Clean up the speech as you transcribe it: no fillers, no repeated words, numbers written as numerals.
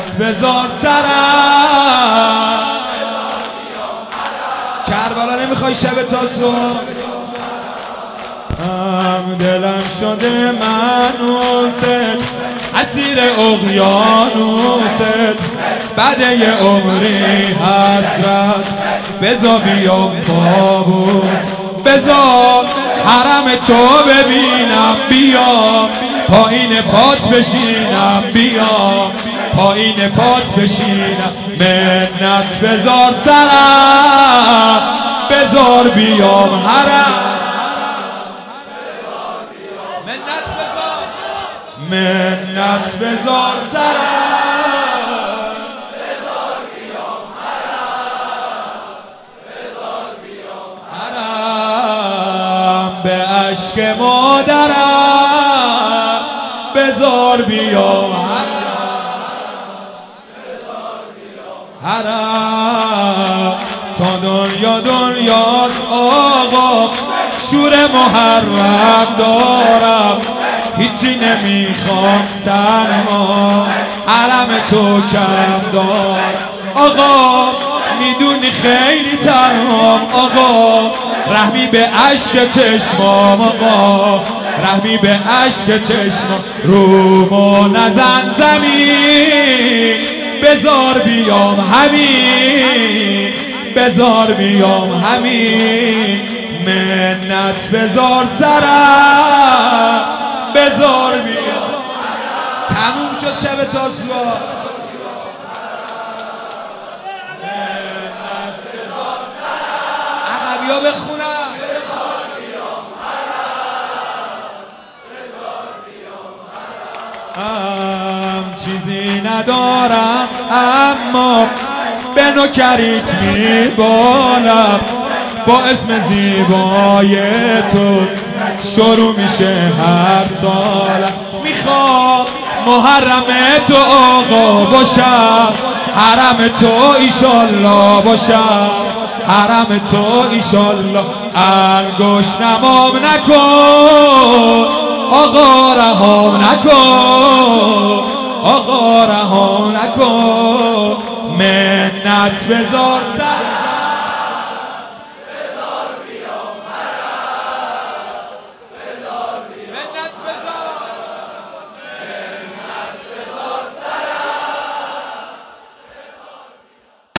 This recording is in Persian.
منت بذار سرم. کربلا نمیخوای شب تا صبح؟ دلم شده منوست، اسیر اقیانوست، بعد یه عمری حسرت بذار بیام پابوس، بذار حرم تو ببینم، بیام پایین پات بشینم، بیام پایین پات بشینم. منت بذار سرم، بذار بیام حرم، منت بذار سرم، بذار بیام حرم. به اشک مادرم بذار بیام حرم. تا دنیا دنیاست آقا، شور محرم دارم، هیچی نمیخوام تنها، حرم تو کم دار. آقا میدونی خیلی تنهام، آقا رحمی به اشک چشمام، آقا رحمی به اشک چشمام. رومو نزن زمین، بذار بیام همین، بذار بیام همین. منت بذار سرم، بذار بیام. تموم شد شب تاسوعا. منت بذار سرم، عقبیا بخونم. چیزی ندارم اما به نوکریت میبالم، با اسم زیبای تو شروع میشه هر سالم. میخوام محرم تو آقا باشم، حرم تو ایشالله باشم، حرم تو ایشالله. انگشت نمام نکن آقا، رهام نکن آقا، رهام نکن. منت بذار سر